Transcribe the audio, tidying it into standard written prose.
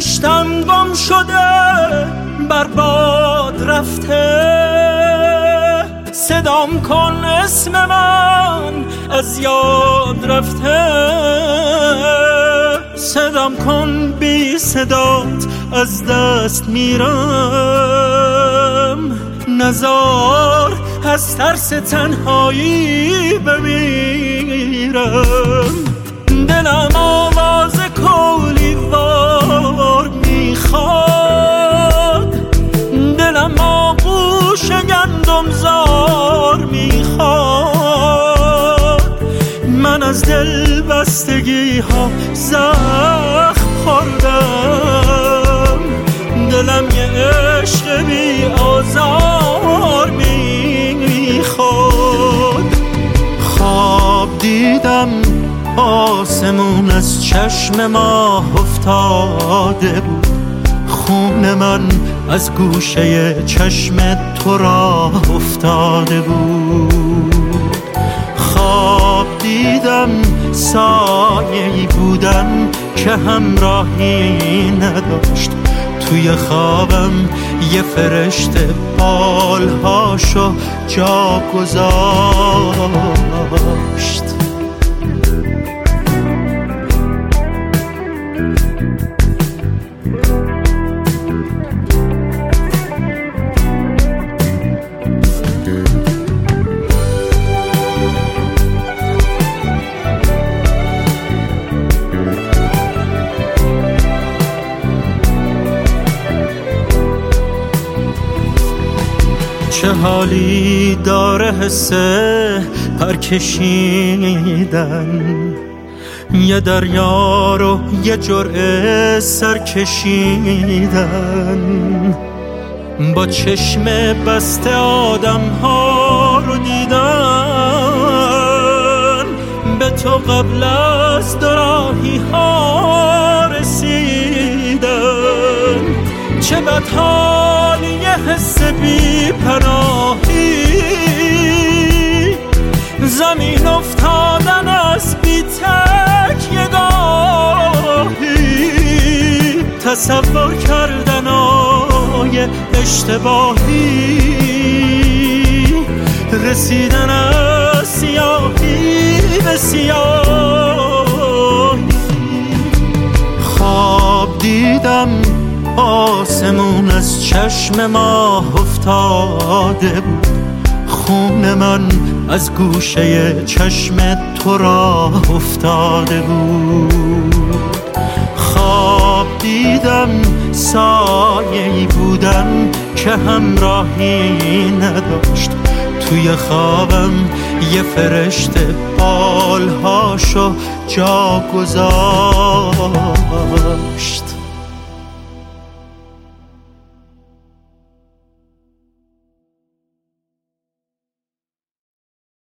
بهشتم گم شده برباد رفته. صدام کن اسم من از یاد رفته. صدام کن بی صدات از دست میرم. نزار از ترس تنهایی بمیرم. دلم آواز کولی وار میخواد. دلم آغوش گندم زار میخواد. من از دل بستگی ها زخم خوردم. دلم یه عشق بی آزار میخواد. خواب دیدم آسمون از چشم ماه افتاده بود. خون من از گوشه چشم تو راه افتاده بود. خواب دیدم سایه‌ای بودم که همراهی نداشت. توی خوابم یه فرشته بالهاشو جا گذاشت. چه حالی داره حسه پرکشیدن. یه دریا رو یه جرعه سر کشیدن. با چشم بسته آدم ها رو دیدن. به تو قبل از دوراهی ها رسیدن. چه بدحالی یه حس بی پناهی. زمین افتادن از بی تک یه گاهی. تصور کردن آی اشتباهی. رسیدن از سیاهی به سیاهی. خواب دیدم آسمون از چشم ماه افتاده بود. خون من از گوشه چشم تو راه افتاده بود. خواب دیدم سایه‌ای بودم که همراهی نداشت. توی خوابم یه فرشته بالهاشو جا گذاشت.